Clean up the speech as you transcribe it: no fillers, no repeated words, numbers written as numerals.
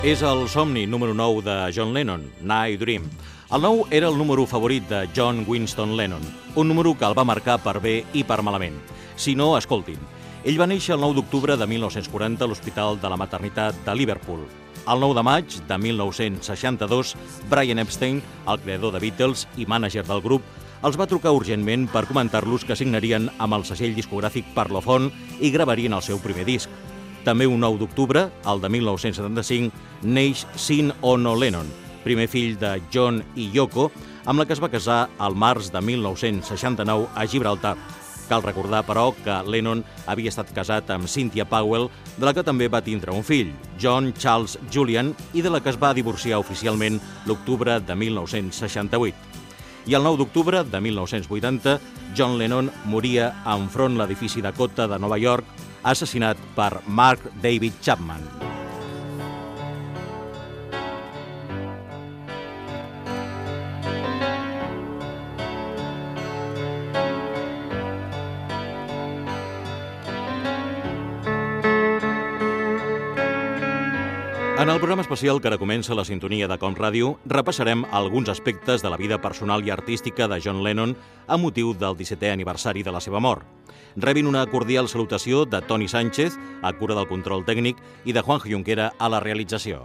És el somni número 9 de John Lennon, Night Dream. El 9 era el número favorit de John Winston Lennon, un número que el va marcar per bé i per malament. Si no, escoltin. Ell va néixer el 9 d'octubre de 1940 a l'Hospital de la Maternitat de Liverpool. El 9 de maig de 1962, Brian Epstein, el creador de Beatles i mànager del grup, els va trucar urgentment per comentar-los que signarien amb el segell discogràfic Parlophone i gravarien el seu primer disc. També un 9 d'octubre, el de 1975, neix Sean Ono Lennon, primer fill de John i Yoko, amb la que es va casar al març de 1969 a Gibraltar. Cal recordar, però, que Lennon havia estat casat amb Cynthia Powell, de la que també va tindre un fill, John Charles Julian, i de la que es va divorciar oficialment l'octubre de 1968. I el 9 d'octubre de 1980, John Lennon moria enfront l'edifici Dakota de Nova York, assassinat per Mark David Chapman. En el programa especial que ara comença la sintonia de Com Ràdio, repassarem alguns aspectes de la vida personal i artística de John Lennon a motiu del 17è aniversari de la seva mort. Rebin una cordial salutació de Toni Sánchez, a cura del control tècnic, i de Juanjo Junquera a la realització.